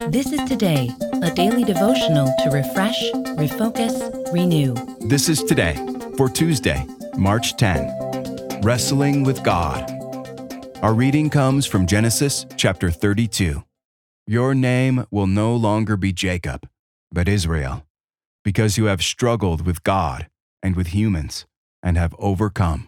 This is Today, a daily devotional to refresh, refocus, renew. This is Today for Tuesday, March 10. Wrestling with God. Our reading comes from Genesis chapter 32. Your name will no longer be Jacob, but Israel, because you have struggled with God and with humans and have overcome.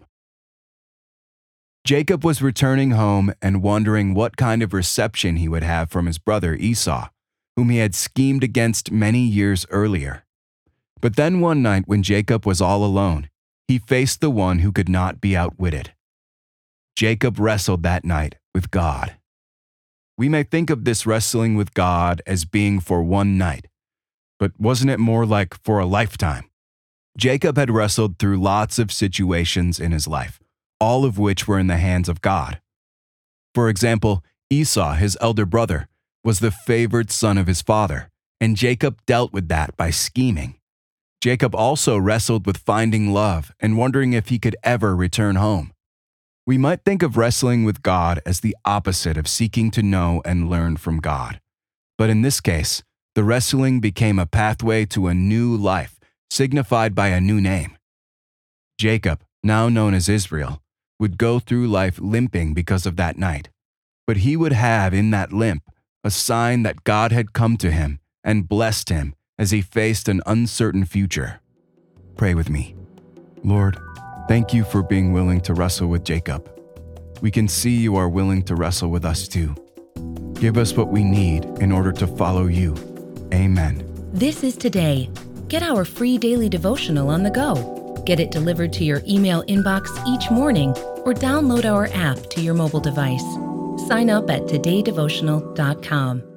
Jacob was returning home and wondering what kind of reception he would have from his brother Esau, whom he had schemed against many years earlier. But then one night when Jacob was all alone, he faced the one who could not be outwitted. Jacob wrestled that night with God. We may think of this wrestling with God as being for one night, but wasn't it more like for a lifetime? Jacob had wrestled through lots of situations in his life, all of which were in the hands of God. For example, Esau, his elder brother, was the favored son of his father, and Jacob dealt with that by scheming. Jacob also wrestled with finding love and wondering if he could ever return home. We might think of wrestling with God as the opposite of seeking to know and learn from God. But in this case, the wrestling became a pathway to a new life, signified by a new name. Jacob, now known as Israel, would go through life limping because of that night. But he would have in that limp a sign that God had come to him and blessed him as he faced an uncertain future. Pray with me. Lord, thank you for being willing to wrestle with Jacob. We can see you are willing to wrestle with us too. Give us what we need in order to follow you. Amen. This is Today. Get our free daily devotional on the go. Get it delivered to your email inbox each morning or download our app to your mobile device. Sign up at todaydevotional.com.